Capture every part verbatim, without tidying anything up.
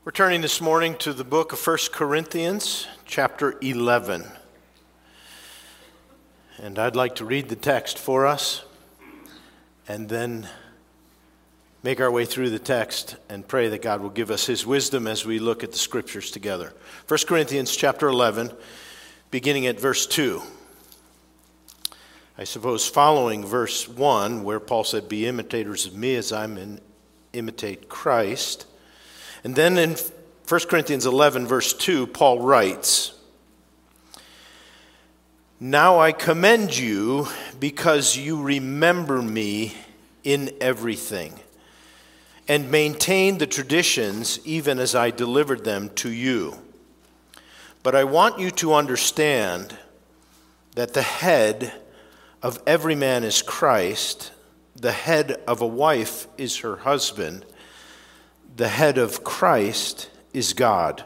We're turning this morning to the book of First Corinthians, chapter eleven. And I'd like to read the text for us and then make our way through the text and pray that God will give us his wisdom as we look at the scriptures together. First Corinthians chapter eleven, beginning at verse two. I suppose following verse one, where Paul said, "Be imitators of me as I imitate Christ." And then in First Corinthians eleven, verse two, Paul writes, "Now I commend you because you remember me in everything, and maintain the traditions even as I delivered them to you. But I want you to understand that the head of every man is Christ, the head of a wife is her husband, the head of Christ is God.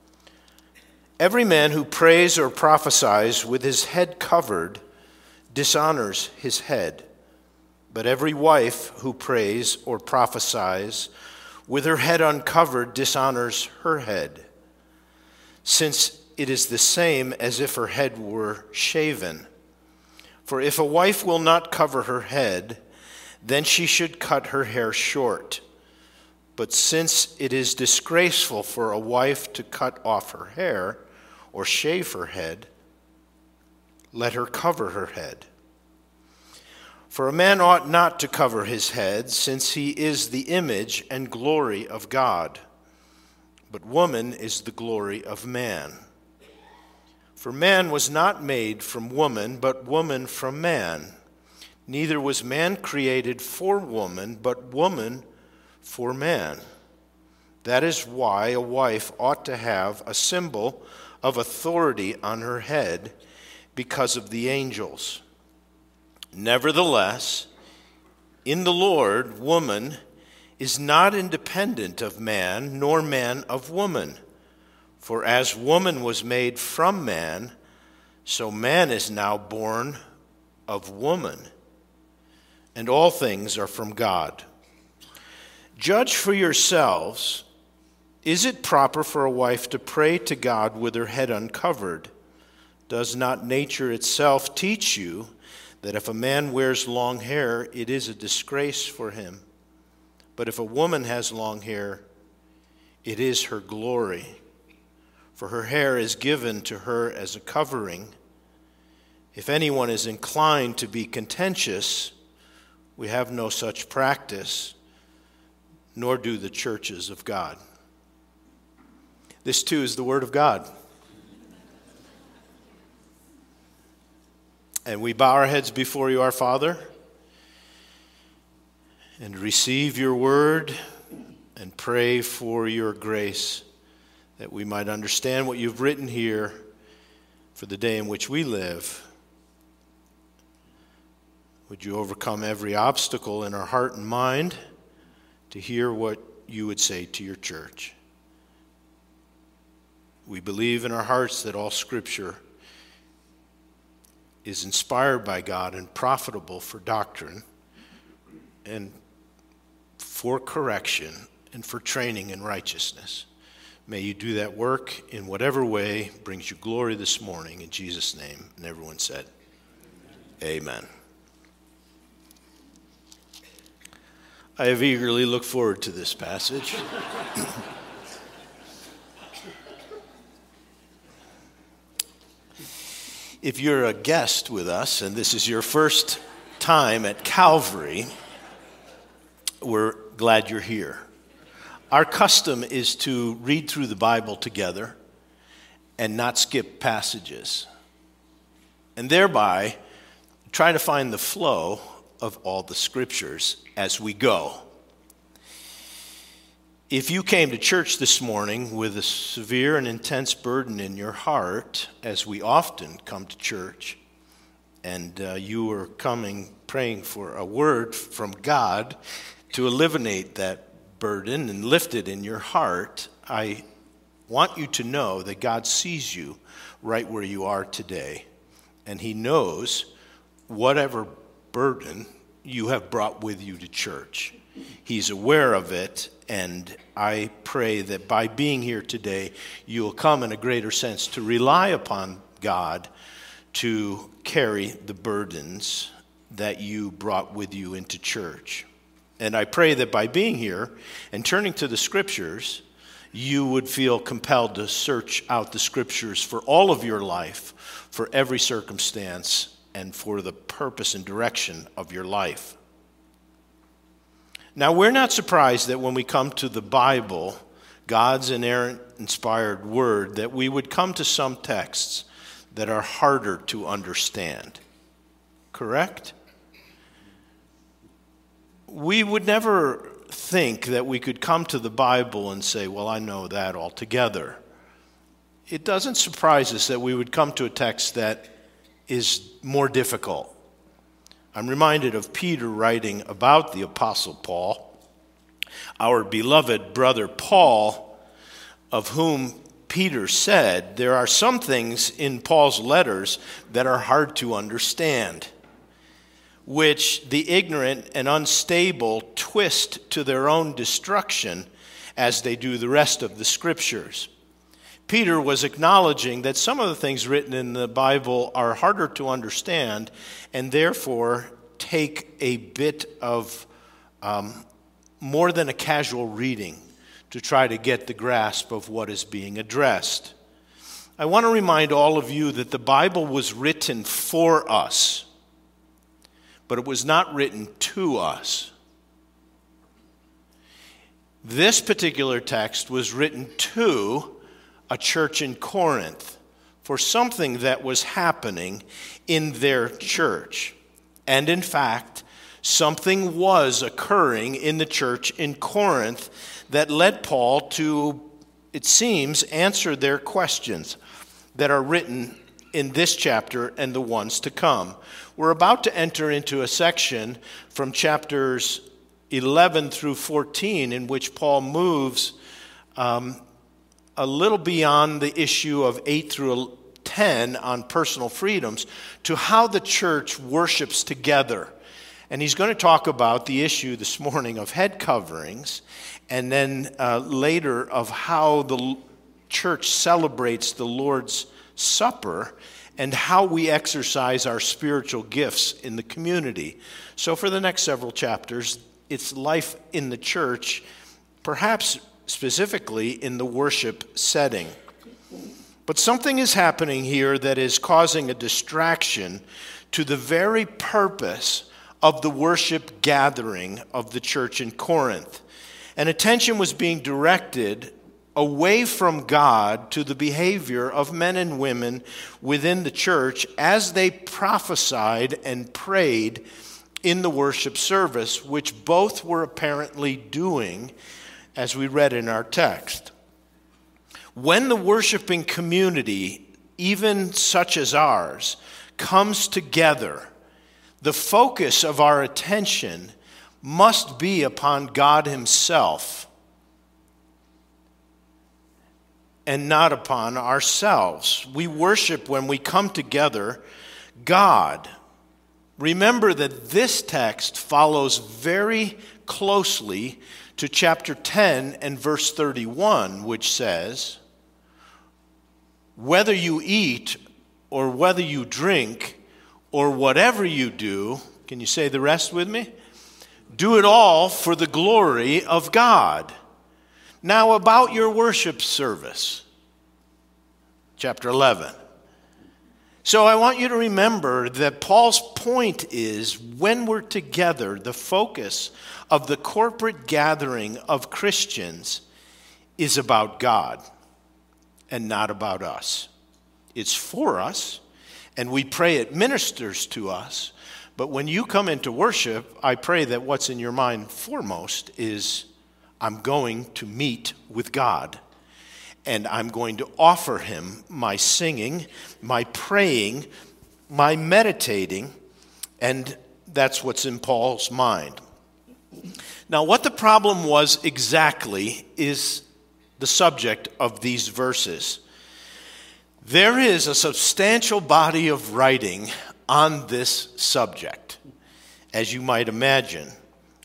Every man who prays or prophesies with his head covered dishonors his head. But every wife who prays or prophesies with her head uncovered dishonors her head, since it is the same as if her head were shaven. For if a wife will not cover her head, then she should cut her hair short. But since it is disgraceful for a wife to cut off her hair or shave her head, let her cover her head. For a man ought not to cover his head, since he is the image and glory of God. But woman is the glory of man. For man was not made from woman, but woman from man. Neither was man created for woman, but woman for man. That is why a wife ought to have a symbol of authority on her head because of the angels. Nevertheless, in the Lord, woman is not independent of man, nor man of woman. For as woman was made from man, so man is now born of woman. And all things are from God. Judge for yourselves, is it proper for a wife to pray to God with her head uncovered? Does not nature itself teach you that if a man wears long hair, it is a disgrace for him? But if a woman has long hair, it is her glory, for her hair is given to her as a covering. If anyone is inclined to be contentious, we have no such practice, nor do the churches of God." This too is the word of God. And we bow our heads before you, our Father, and receive your word and pray for your grace, that we might understand what you've written here for the day in which we live. Would you overcome every obstacle in our heart and mind to hear what you would say to your church? We believe in our hearts that all Scripture is inspired by God and profitable for doctrine and for correction and for training in righteousness. May you do that work in whatever way brings you glory this morning. In Jesus' name. And everyone said, Amen. I have eagerly looked forward to this passage. If you're a guest with us and this is your first time at Calvary, we're glad you're here. Our custom is to read through the Bible together and not skip passages, and thereby try to find the flow of all the scriptures as we go. If you came to church this morning with a severe and intense burden in your heart, as we often come to church, and uh, you were coming praying for a word from God to eliminate that burden and lift it in your heart, I want you to know that God sees you right where you are today, and he knows whatever burden you have brought with you to church. He's aware of it, and I pray that by being here today, you will come in a greater sense to rely upon God to carry the burdens that you brought with you into church. And I pray that by being here and turning to the Scriptures, you would feel compelled to search out the Scriptures for all of your life, for every circumstance, and for the purpose and direction of your life. Now, we're not surprised that when we come to the Bible, God's inerrant, inspired word, that we would come to some texts that are harder to understand. Correct? We would never think that we could come to the Bible and say, well, I know that altogether. It doesn't surprise us that we would come to a text that is more difficult. I'm reminded of Peter writing about the Apostle Paul, our beloved brother Paul, of whom Peter said, there are some things in Paul's letters that are hard to understand, which the ignorant and unstable twist to their own destruction as they do the rest of the Scriptures. Peter was acknowledging that some of the things written in the Bible are harder to understand and therefore take a bit of um, more than a casual reading to try to get the grasp of what is being addressed. I want to remind all of you that the Bible was written for us, but it was not written to us. This particular text was written to a church in Corinth for something that was happening in their church. And in fact, something was occurring in the church in Corinth that led Paul to, it seems, answer their questions that are written in this chapter and the ones to come. We're about to enter into a section from chapters eleven through fourteen in which Paul moves um, a little beyond the issue of eight through ten on personal freedoms to how the church worships together. And he's going to talk about the issue this morning of head coverings, and then uh, later of how the church celebrates the Lord's Supper and how we exercise our spiritual gifts in the community. So for the next several chapters, it's life in the church, perhaps specifically in the worship setting. But something is happening here that is causing a distraction to the very purpose of the worship gathering of the church in Corinth. And attention was being directed away from God to the behavior of men and women within the church as they prophesied and prayed in the worship service, which both were apparently doing, as we read in our text. When the worshiping community, even such as ours, comes together, the focus of our attention must be upon God Himself and not upon ourselves. We worship when we come together God. Remember that this text follows very closely to chapter ten and verse thirty-one, which says, whether you eat or whether you drink or whatever you do, can you say the rest with me? Do it all for the glory of God. Now about your worship service, chapter eleven. So I want you to remember that Paul's point is when we're together, the focus of the corporate gathering of Christians is about God and not about us. It's for us, and we pray it ministers to us. But when you come into worship, I pray that what's in your mind foremost is, I'm going to meet with God, and I'm going to offer Him my singing, my praying, my meditating, and that's what's in Paul's mind. Now, what the problem was exactly is the subject of these verses. There is a substantial body of writing on this subject, as you might imagine.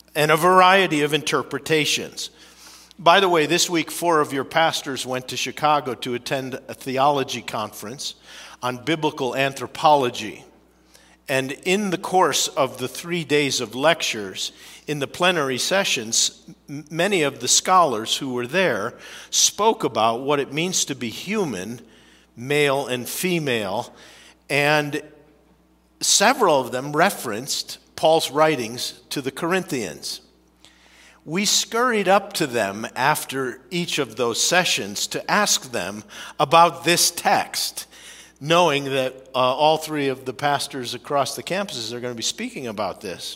and a variety of interpretations. By the way, this week, four of your pastors went to Chicago to attend a theology conference on biblical anthropology. And in the course of the three days of lectures, in the plenary sessions, m- many of the scholars who were there spoke about what it means to be human, male and female, and several of them referenced Paul's writings to the Corinthians. We scurried up to them after each of those sessions to ask them about this text, knowing that uh, all three of the pastors across the campuses are going to be speaking about this.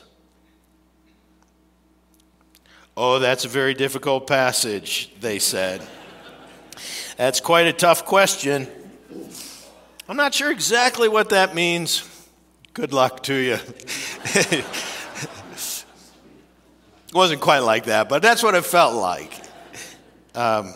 Oh, that's a very difficult passage, they said. That's quite a tough question. I'm not sure exactly what that means. Good luck to you. It wasn't quite like that, but that's what it felt like. Um,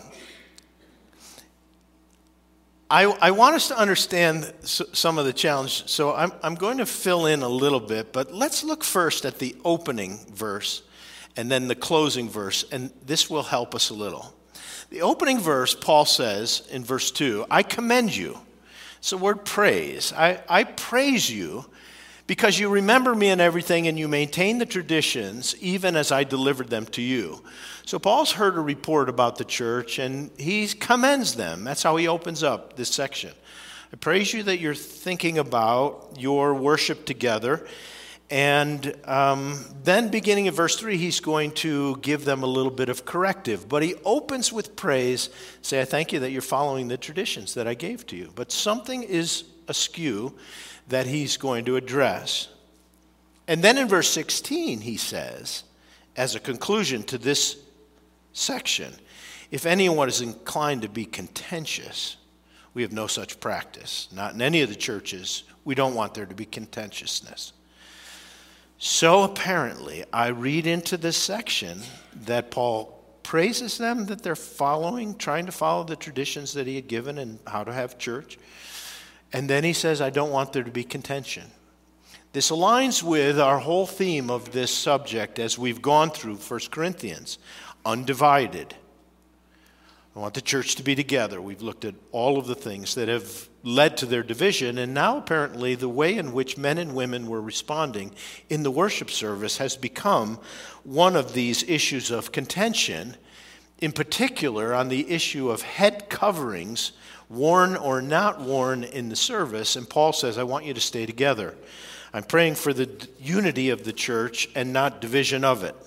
I, I want us to understand s- some of the challenge, so I'm, I'm going to fill in a little bit, but let's look first at the opening verse and then the closing verse, and this will help us a little. The opening verse, Paul says in verse two, I commend you. It's the word praise. I, I praise you because you remember me in everything and you maintain the traditions even as I delivered them to you. So Paul's heard a report about the church and he commends them. That's how he opens up this section. I praise you that you're thinking about your worship together. And um, then beginning in verse three, he's going to give them a little bit of corrective. But he opens with praise, say, I thank you that you're following the traditions that I gave to you. But something is askew that he's going to address. And then in verse sixteen, he says, as a conclusion to this section, if anyone is inclined to be contentious, we have no such practice. Not in any of the churches. We don't want there to be contentiousness. So apparently, I read into this section that Paul praises them that they're following, trying to follow the traditions that he had given and how to have church. And then he says, I don't want there to be contention. This aligns with our whole theme of this subject as we've gone through First Corinthians, undivided. I want the church to be together. We've looked at all of the things that have led to their division, and now apparently the way in which men and women were responding in the worship service has become one of these issues of contention, in particular on the issue of head coverings, worn or not worn in the service. And Paul says, I want you to stay together. I'm praying for the unity of the church and not division of it.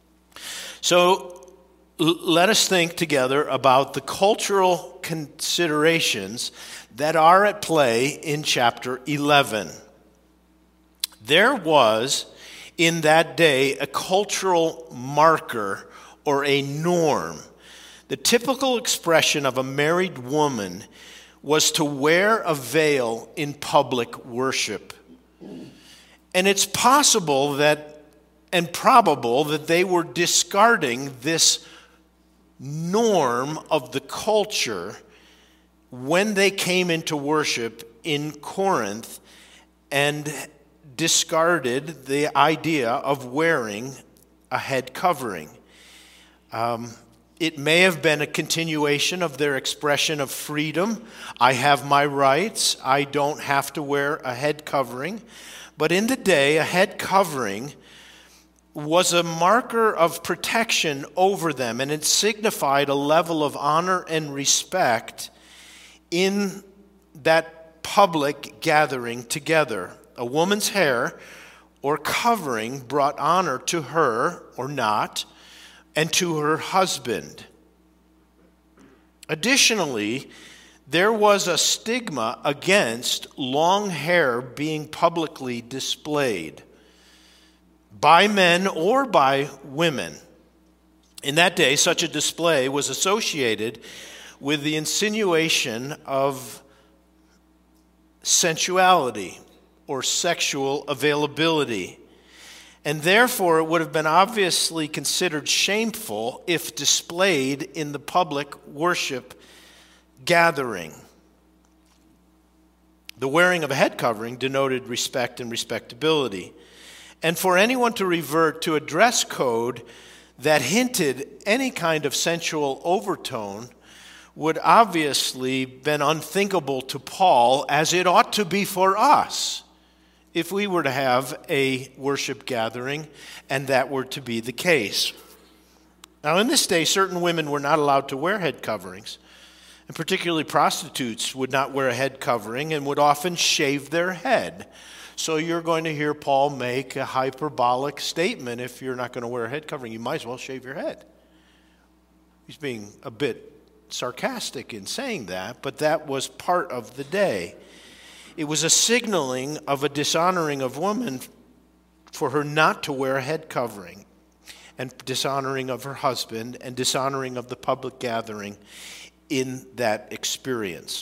So l- let us think together about the cultural considerations that are at play in chapter eleven. There was in that day a cultural marker or a norm. The typical expression of a married woman was to wear a veil in public worship. And it's possible that, and probable, that they were discarding this norm of the culture when they came into worship in Corinth and discarded the idea of wearing a head covering. Um, It may have been a continuation of their expression of freedom. I have my rights. I don't have to wear a head covering. But in the day, a head covering was a marker of protection over them, and it signified a level of honor and respect in that public gathering together. A woman's hair or covering brought honor to her or not, and to her husband. Additionally, there was a stigma against long hair being publicly displayed by men or by women. In that day, such a display was associated with the insinuation of sensuality or sexual availability. And therefore, it would have been obviously considered shameful if displayed in the public worship gathering. The wearing of a head covering denoted respect and respectability. And for anyone to revert to a dress code that hinted any kind of sensual overtone would obviously been unthinkable to Paul, as it ought to be for us if we were to have a worship gathering and that were to be the case. Now, in this day, certain women were not allowed to wear head coverings, and particularly prostitutes would not wear a head covering and would often shave their head. So you're going to hear Paul make a hyperbolic statement. If you're not going to wear a head covering, you might as well shave your head. He's being a bit sarcastic in saying that, but that was part of the day. It was a signaling of a dishonoring of woman for her not to wear a head covering, and dishonoring of her husband, and dishonoring of the public gathering in that experience.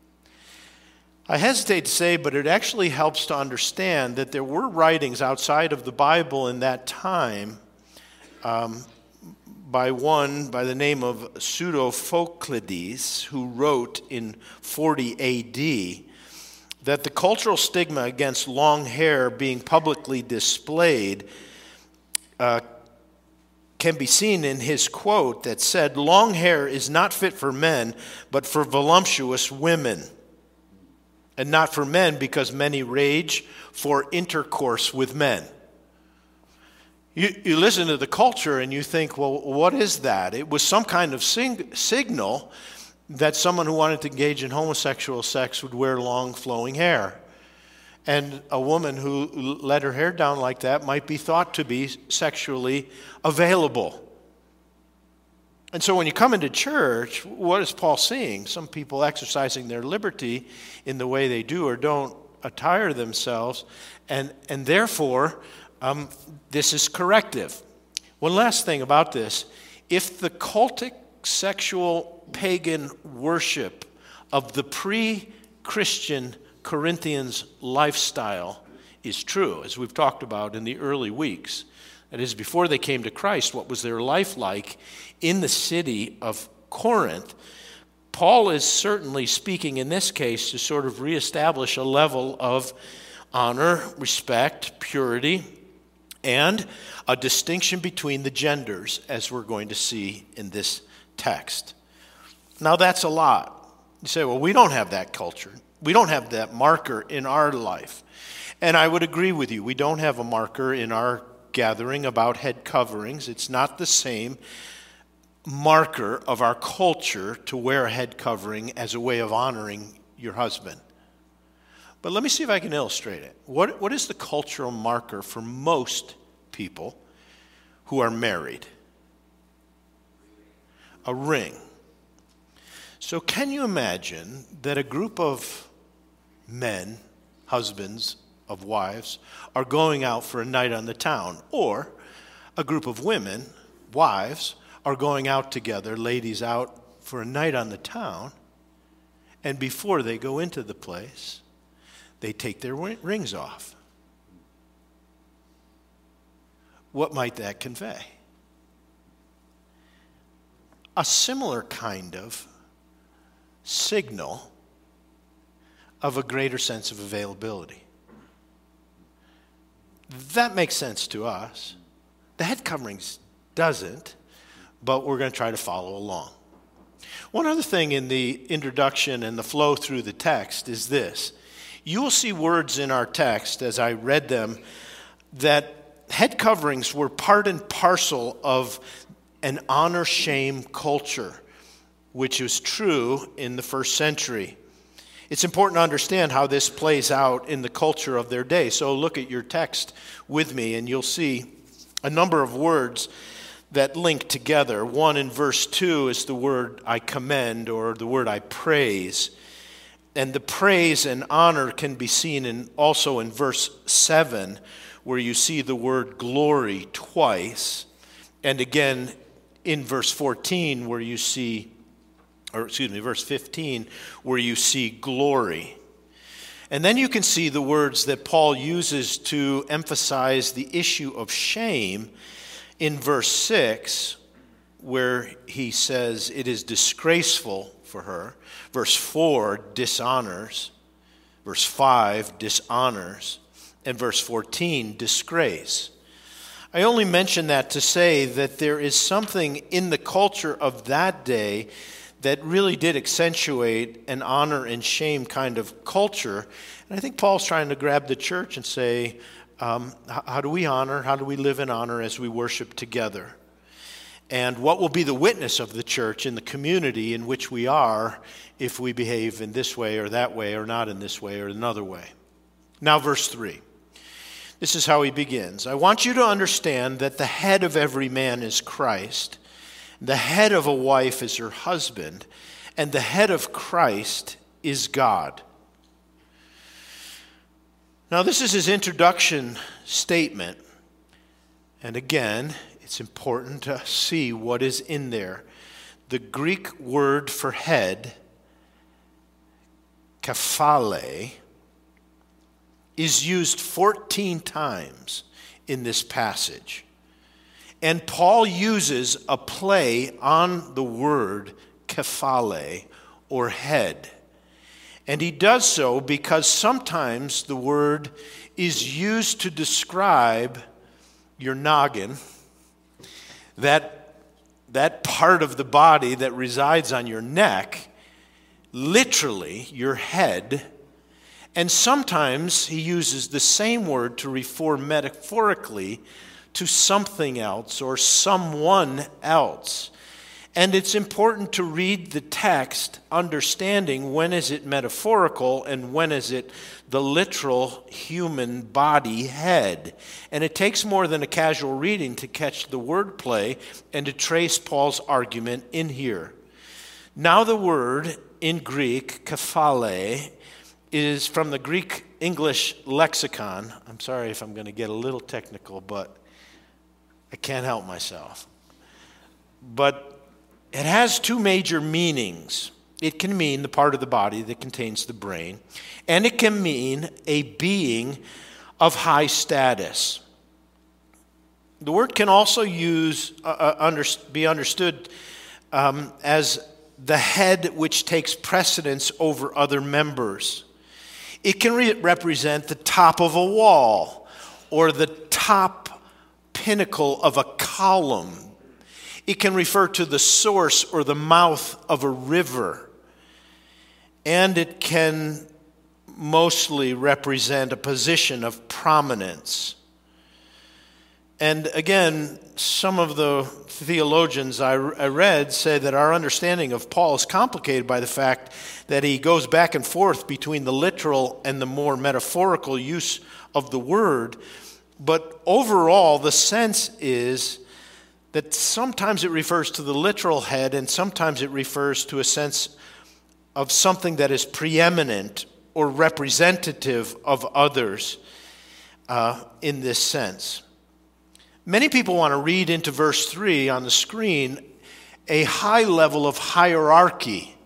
I hesitate to say, but it actually helps to understand that there were writings outside of the Bible in that time um, by one by the name of Pseudo-Phoclides, who wrote in forty A D that the cultural stigma against long hair being publicly displayed uh, can be seen in his quote that said, "Long hair is not fit for men, but for voluptuous women. And not for men, because many rage for intercourse with men." You, you listen to the culture and you think, well, what is that? It was some kind of sing, signal that someone who wanted to engage in homosexual sex would wear long flowing hair. And a woman who let her hair down like that might be thought to be sexually available. And so when you come into church, what is Paul seeing? Some people exercising their liberty in the way they do or don't attire themselves, and, and therefore, um, this is corrective. One last thing about this. If the cultic, sexual, pagan worship of the pre-Christian Corinthians lifestyle is true, as we've talked about in the early weeks, that is, before they came to Christ, what was their life like in the city of Corinth? Paul is certainly speaking in this case to sort of reestablish a level of honor, respect, purity, and a distinction between the genders, as we're going to see in this text. Now, that's a lot. You say, well, we don't have that culture. We don't have that marker in our life. And I would agree with you. We don't have a marker in our gathering about head coverings. It's not the same marker of our culture to wear a head covering as a way of honoring your husband. But let me see if I can illustrate it. What, what is the cultural marker for most people who are married? A ring. So can you imagine that a group of men, husbands of wives, are going out for a night on the town, or a group of women, wives, are going out together, ladies out for a night on the town, and before they go into the place, they take their rings off? What might that convey? A similar kind of signal of a greater sense of availability. That makes sense to us. The head coverings doesn't, but we're going to try to follow along. One other thing in the introduction and the flow through the text is this. You will see words in our text, as I read them, that head coverings were part and parcel of an honor-shame culture, which was true in the first century. It's important to understand how this plays out in the culture of their day. So look at your text with me, and you'll see a number of words that link together. One in verse two is the word I commend, or the word I praise. And the praise and honor can be seen in also in verse seven, where you see the word glory twice. And again in verse fourteen, where you see or excuse me, verse fifteen, where you see glory. And then you can see the words that Paul uses to emphasize the issue of shame in verse six, where he says it is disgraceful for her. Verse four, dishonors. Verse five, dishonors. and verse fourteen, disgrace. I only mention that to say that there is something in the culture of that day that really did accentuate an honor and shame kind of culture. And I think Paul's trying to grab the church and say, um, how do we honor? How do we live in honor as we worship together? And what will be the witness of the church in the community in which we are if we behave in this way or that way or not in this way or another way? Now, verse three. This is how he begins. I want you to understand that the head of every man is Christ. The head of a wife is her husband, and the head of Christ is God. Now, this is his introduction statement. And again, it's important to see what is in there. The Greek word for head, kephale, is used fourteen times in this passage. And Paul uses a play on the word kephale, or head. And he does so because sometimes the word is used to describe your noggin, that, that part of the body that resides on your neck, literally your head. And sometimes he uses the same word to refer metaphorically to something else or someone else. And it's important to read the text understanding when is it metaphorical and when is it the literal human body head. And it takes more than a casual reading to catch the wordplay and to trace Paul's argument in here. Now the word in Greek, kephale, is from the Greek English lexicon. I'm sorry if I'm going to get a little technical, but I can't help myself. But it has two major meanings. It can mean the part of the body that contains the brain, and it can mean a being of high status. The word can also use uh, under, be understood um, as the head which takes precedence over other members. It can re- represent the top of a wall or the top pinnacle of a column. It can refer to the source or the mouth of a river. And it can mostly represent a position of prominence. And again, some of the theologians I, I read say that our understanding of Paul is complicated by the fact that he goes back and forth between the literal and the more metaphorical use of the word. But overall, the sense is that sometimes it refers to the literal head and sometimes it refers to a sense of something that is preeminent or representative of others uh, in this sense. Many people want to read into verse three on the screen a high level of hierarchy,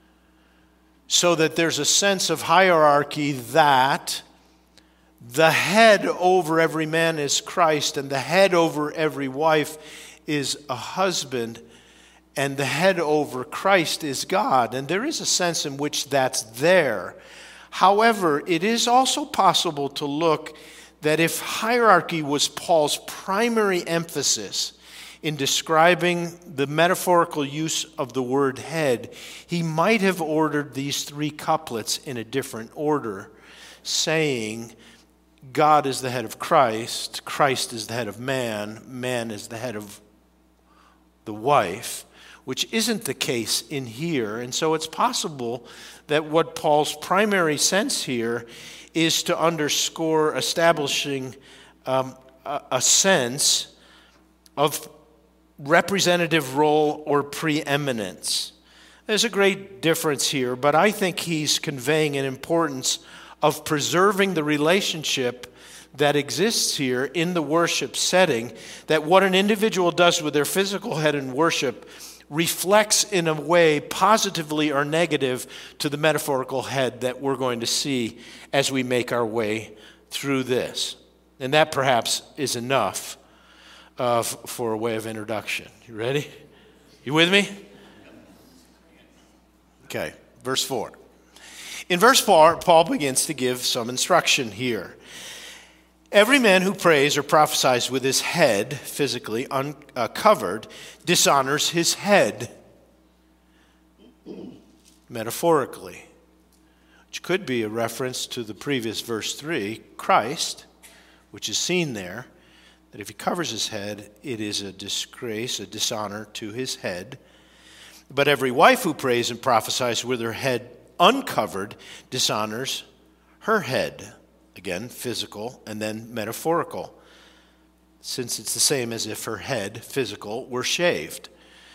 so that there's a sense of hierarchy that the head over every man is Christ, and the head over every wife is a husband, and the head over Christ is God. And there is a sense in which that's there. However, it is also possible to look that if hierarchy was Paul's primary emphasis in describing the metaphorical use of the word head, he might have ordered these three couplets in a different order, saying, God is the head of Christ, Christ is the head of man, man is the head of the wife, which isn't the case in here. And so it's possible that what Paul's primary sense here is to underscore establishing um, a, a sense of representative role or preeminence. There's a great difference here, but I think he's conveying an importance of preserving the relationship that exists here in the worship setting, that what an individual does with their physical head in worship reflects in a way positively or negative to the metaphorical head that we're going to see as we make our way through this. And that perhaps is enough uh, for a way of introduction. You ready? You with me? Okay, verse four. In verse four, Paul begins to give some instruction here. Every man who prays or prophesies with his head physically uncovered dishonors his head, metaphorically, which could be a reference to the previous verse three, Christ, which is seen there, that if he covers his head, it is a disgrace, a dishonor to his head. But every wife who prays and prophesies with her head uncovered dishonors her head. Again, physical and then metaphorical, since it's the same as if her head, physical, were shaved.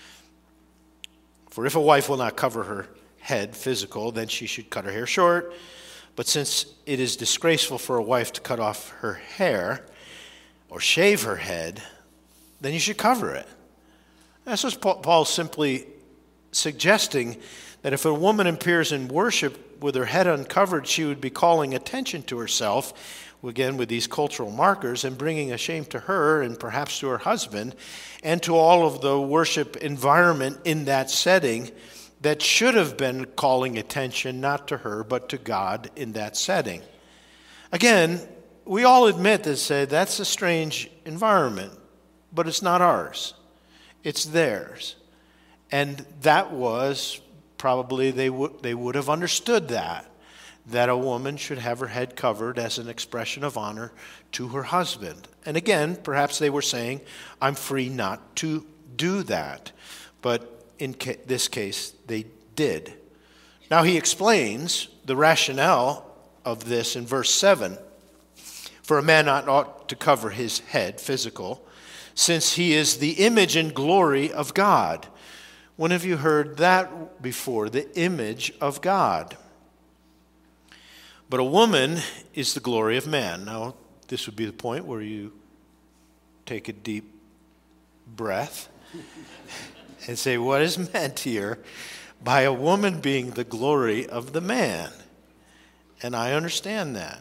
For if a wife will not cover her head, physical, then she should cut her hair short. But since it is disgraceful for a wife to cut off her hair or shave her head, then you should cover it. That's what Paul's simply suggesting, that if a woman appears in worship with her head uncovered, she would be calling attention to herself, again with these cultural markers, and bringing a shame to her and perhaps to her husband and to all of the worship environment in that setting that should have been calling attention not to her but to God in that setting. Again, we all admit that say that's a strange environment, but it's not ours. It's theirs. And that was probably they would they would have understood that, that a woman should have her head covered as an expression of honor to her husband. And again, perhaps they were saying, I'm free not to do that. But in ca- this case, they did. Now he explains the rationale of this in verse seven. For a man ought to cover his head, physical, since he is the image and glory of God. When have you heard that before? The image of God. But a woman is the glory of man. Now, this would be the point where you take a deep breath and say, what is meant here by a woman being the glory of the man? And I understand that.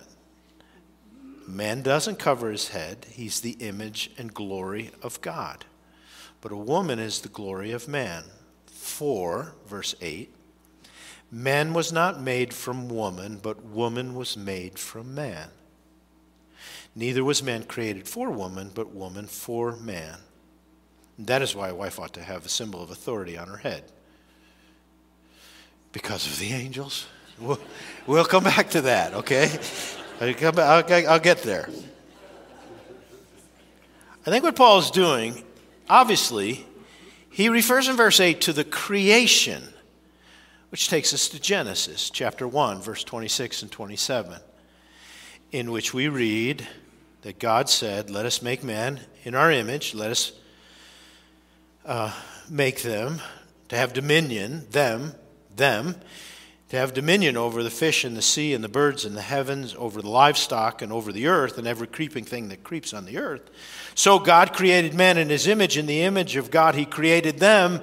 Man doesn't cover his head. He's the image and glory of God. But a woman is the glory of man. For, verse eight, man was not made from woman, but woman was made from man. Neither was man created for woman, but woman for man. And that is why a wife ought to have a symbol of authority on her head. Because of the angels. We'll, we'll come back to that, okay? I'll, come, I'll, I'll get there. I think what Paul is doing, obviously, he refers in verse eight to the creation, which takes us to Genesis chapter one, verse twenty-six and twenty-seven, in which we read that God said, let us make man in our image, let us uh, make them to have dominion, them, them, to have dominion over the fish in the sea and the birds in the heavens, over the livestock and over the earth and every creeping thing that creeps on the earth. So God created man in his image. In the image of God he created them.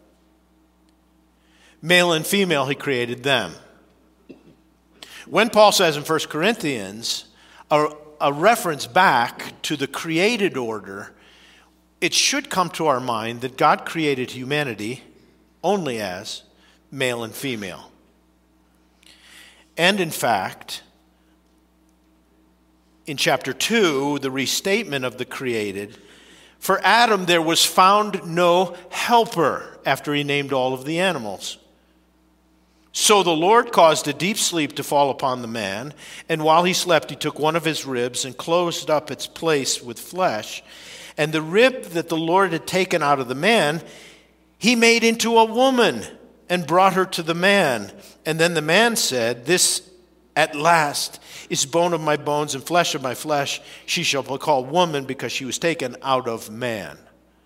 Male and female he created them. When Paul says in First Corinthians, a, a reference back to the created order, it should come to our mind that God created humanity only as male and female. And in fact, in chapter two, the restatement of the created, for Adam there was found no helper after he named all of the animals. So the Lord caused a deep sleep to fall upon the man, and while he slept, he took one of his ribs and closed up its place with flesh. And the rib that the Lord had taken out of the man, he made into a woman and brought her to the man. And then the man said, this at last is bone of my bones and flesh of my flesh. She shall be called woman because she was taken out of man.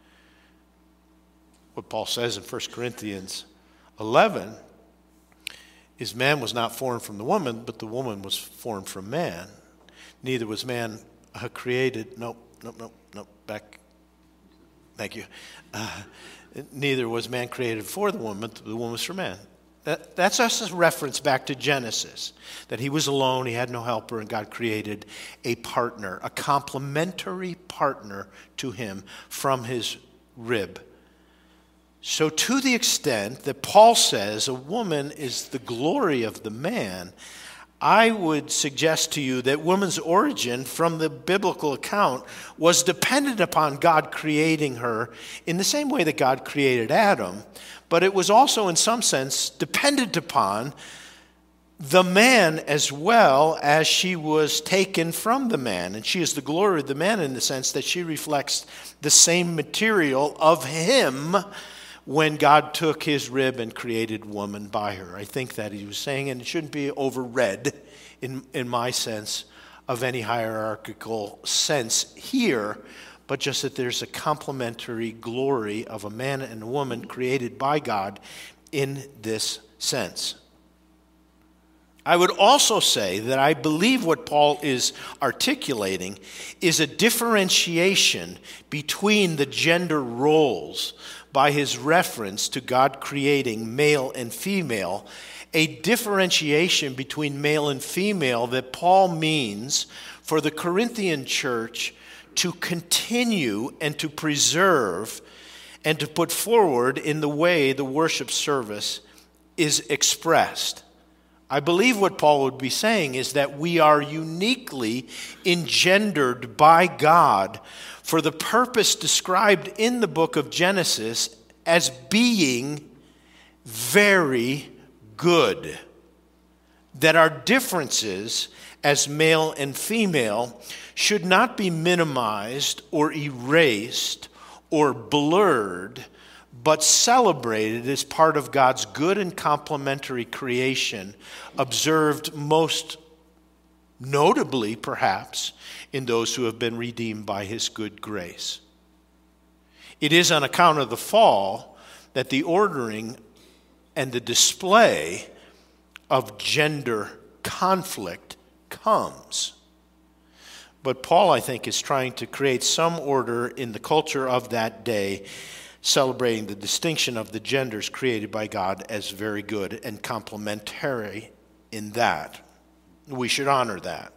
What Paul says in First Corinthians eleven is man was not formed from the woman, but the woman was formed from man. Neither was man uh, created, nope, nope, nope, nope, back, thank you. Uh, neither was man created for the woman, but the woman was for man. That, that's just a reference back to Genesis, that he was alone, he had no helper, and God created a partner, a complementary partner to him from his rib. So to the extent that Paul says a woman is the glory of the man, I would suggest to you that woman's origin from the biblical account was dependent upon God creating her in the same way that God created Adam, but it was also in some sense dependent upon the man as well, as she was taken from the man. And she is the glory of the man in the sense that she reflects the same material of him when God took his rib and created woman by her. I think that he was saying, and it shouldn't be overread in, in my sense of any hierarchical sense here, but just that there's a complementary glory of a man and a woman created by God in this sense. I would also say that I believe what Paul is articulating is a differentiation between the gender roles by his reference to God creating male and female, a differentiation between male and female that Paul means for the Corinthian church to continue and to preserve and to put forward in the way the worship service is expressed. I believe what Paul would be saying is that we are uniquely engendered by God for the purpose described in the book of Genesis as being very good. That our differences as male and female should not be minimized or erased or blurred, but celebrated as part of God's good and complementary creation, observed most notably, perhaps, in those who have been redeemed by his good grace. It is on account of the fall that the ordering and the display of gender conflict comes. But Paul, I think, is trying to create some order in the culture of that day, celebrating the distinction of the genders created by God as very good and complementary in that. We should honor that.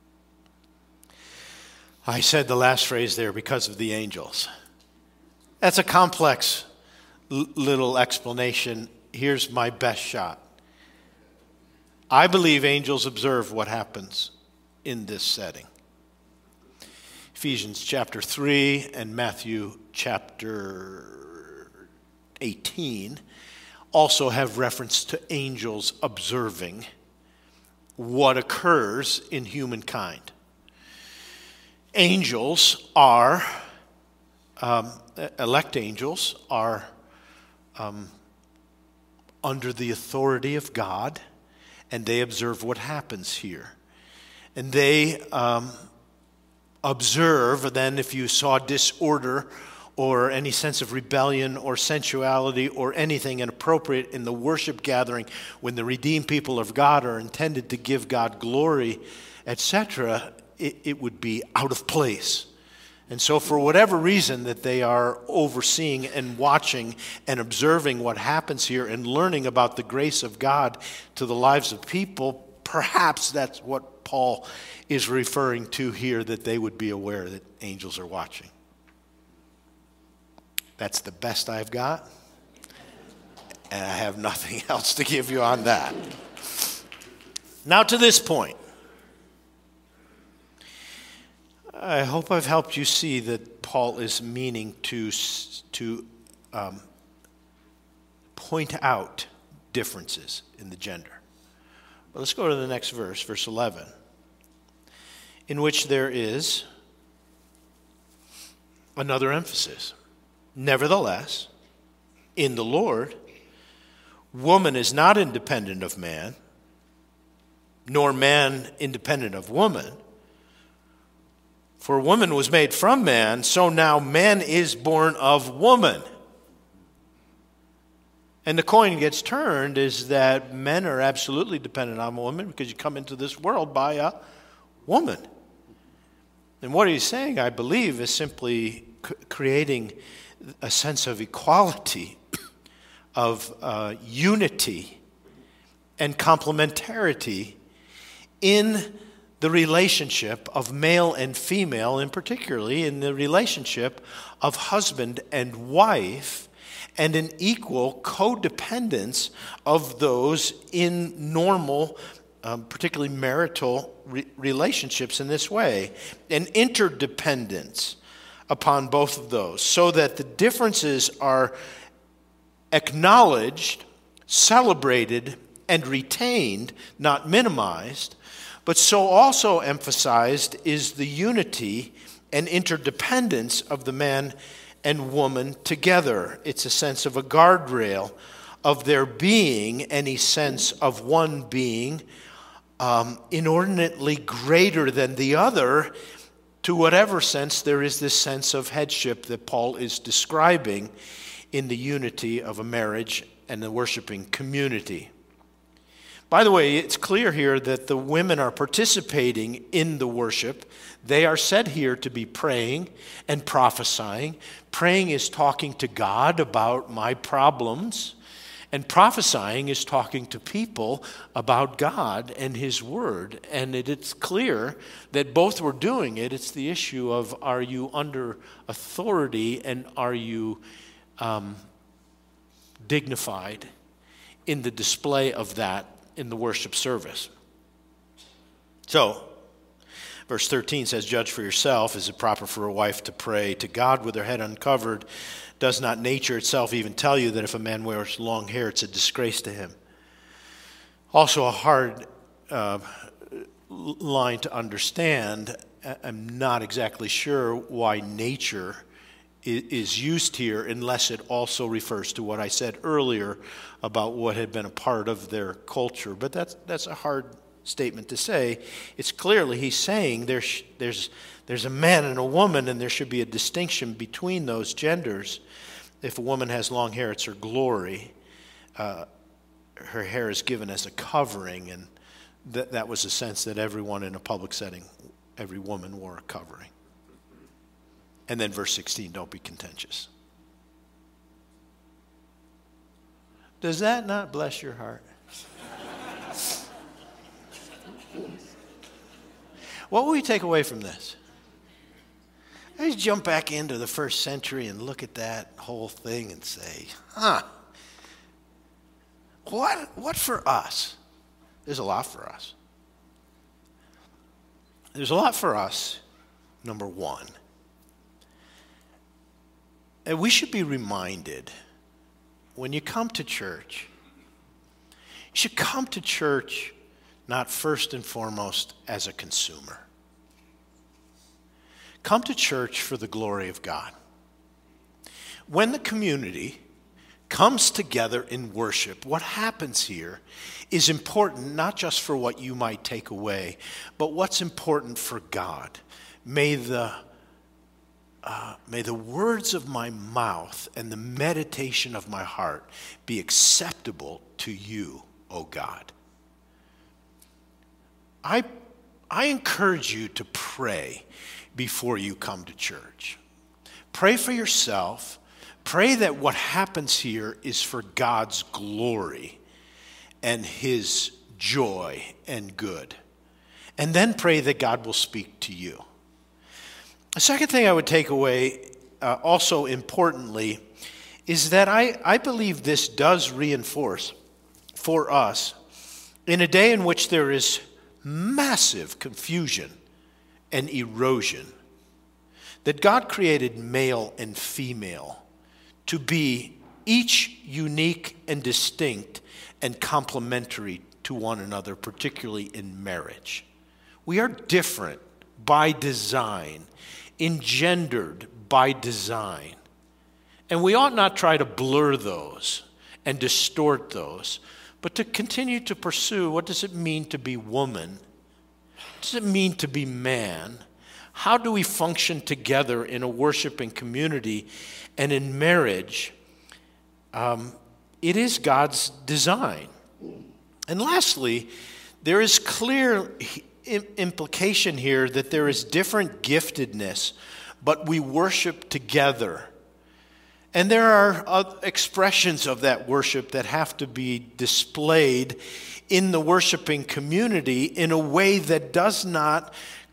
I said the last phrase there, because of the angels. That's a complex l- little explanation. Here's my best shot. I believe angels observe what happens in this setting. Ephesians chapter three and Matthew chapter eighteen also have reference to angels observing what occurs in humankind. Angels are, um, elect angels are um, under the authority of God, and they observe what happens here. And they um, observe, then, if you saw disorder or any sense of rebellion or sensuality or anything inappropriate in the worship gathering when the redeemed people of God are intended to give God glory, et cetera, it, it would be out of place. And so for whatever reason that they are overseeing and watching and observing what happens here and learning about the grace of God to the lives of people, perhaps that's what Paul is referring to here, that they would be aware that angels are watching. That's the best I've got, and I have nothing else to give you on that. Now to this point. I hope I've helped you see that Paul is meaning to, to um, point out differences in the gender. Well, let's go to the next verse, verse eleven, in which there is another emphasis. Nevertheless, in the Lord, woman is not independent of man, nor man independent of woman. For woman was made from man, so now man is born of woman. And the coin gets turned is that men are absolutely dependent on women because you come into this world by a woman. And what he's saying, I believe, is simply c- creating a sense of equality, of uh, unity and complementarity in the relationship of male and female, and particularly in the relationship of husband and wife, and an equal codependence of those in normal um, particularly marital re- relationships in this way, an interdependence upon both of those, so that the differences are acknowledged, celebrated, and retained, not minimized, but so also emphasized is the unity and interdependence of the man and woman together. It's a sense of a guardrail of their being, any sense of one being um, inordinately greater than the other, to whatever sense there is this sense of headship that Paul is describing in the unity of a marriage and the worshiping community. By the way, it's clear here that the women are participating in the worship. They are said here to be praying and prophesying. Praying is talking to God about my problems, and prophesying is talking to people about God and His Word. And it, it's clear that both were doing it. It's the issue of, are you under authority and are you um, dignified in the display of that in the worship service? So, verse thirteen says, "Judge for yourself, is it proper for a wife to pray to God with her head uncovered? Does not nature itself even tell you that if a man wears long hair, it's a disgrace to him?" Also a hard uh, line to understand. I'm not exactly sure why nature is used here, unless it also refers to what I said earlier about what had been a part of their culture. But that's that's a hard statement to say. It's clearly he's saying there's there's there's a man and a woman, and there should be a distinction between those genders. If a woman has long hair, it's her glory. Uh, her hair is given as a covering, and that that was the sense that everyone in a public setting, every woman wore a covering. And then verse sixteen, don't be contentious. Does that not bless your heart? What will you take away from this? I just jump back into the first century and look at that whole thing and say, huh, what, what for us? There's a lot for us. There's a lot for us, number one. And we should be reminded, when you come to church, you should come to church not first and foremost as a consumer. Come to church for the glory of God. When the community comes together in worship, what happens here is important not just for what you might take away, but what's important for God. May the Uh, may the words of my mouth and the meditation of my heart be acceptable to you, O God. I, I encourage you to pray before you come to church. Pray for yourself. Pray that what happens here is for God's glory and His joy and good. And then pray that God will speak to you. The second thing I would take away, uh, also importantly, is that I, I believe this does reinforce for us, in a day in which there is massive confusion and erosion, that God created male and female to be each unique and distinct and complementary to one another, particularly in marriage. We are different by design, engendered by design. And we ought not try to blur those and distort those, but to continue to pursue, what does it mean to be woman? What does it mean to be man? How do we function together in a worshiping community and in marriage? Um, it is God's design. And lastly, there is clear implication here that there is different giftedness, but we worship together. And there are expressions of that worship that have to be displayed in the worshiping community in a way that does not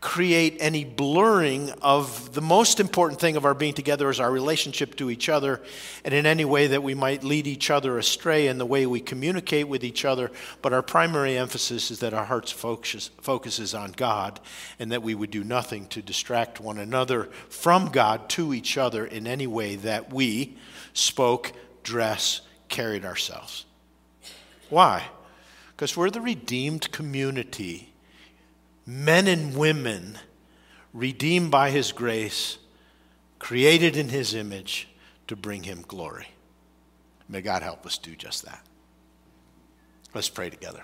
create any blurring of the most important thing of our being together is our relationship to each other, and in any way that we might lead each other astray in the way we communicate with each other. But our primary emphasis is that our heart's focus, focus is on God, and that we would do nothing to distract one another from God to each other in any way that we spoke, dress, carried ourselves. Why? Because we're the redeemed community, men and women redeemed by his grace, created in his image to bring him glory. May God help us do just that. Let's pray together.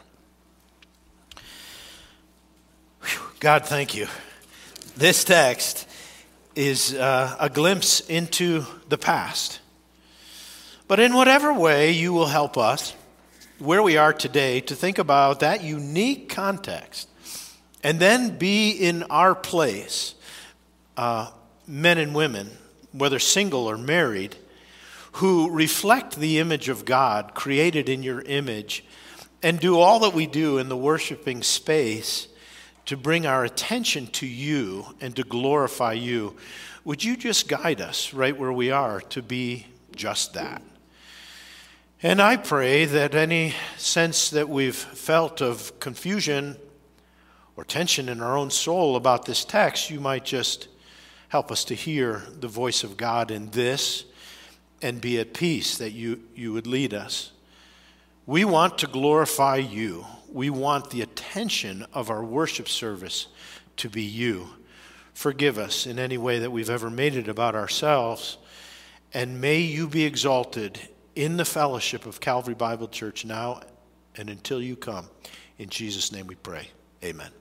Whew. God, thank you. This text is uh, a glimpse into the past. But in whatever way you will help us, where we are today, to think about that unique context, and then be in our place, uh, men and women, whether single or married, who reflect the image of God, created in your image, and do all that we do in the worshiping space to bring our attention to you and to glorify you. Would you just guide us right where we are to be just that? And I pray that any sense that we've felt of confusion or tension in our own soul about this text, you might just help us to hear the voice of God in this and be at peace that you, you would lead us. We want to glorify you. We want the attention of our worship service to be you. Forgive us in any way that we've ever made it about ourselves, and may you be exalted in the fellowship of Calvary Bible Church now and until you come. In Jesus' name we pray. Amen.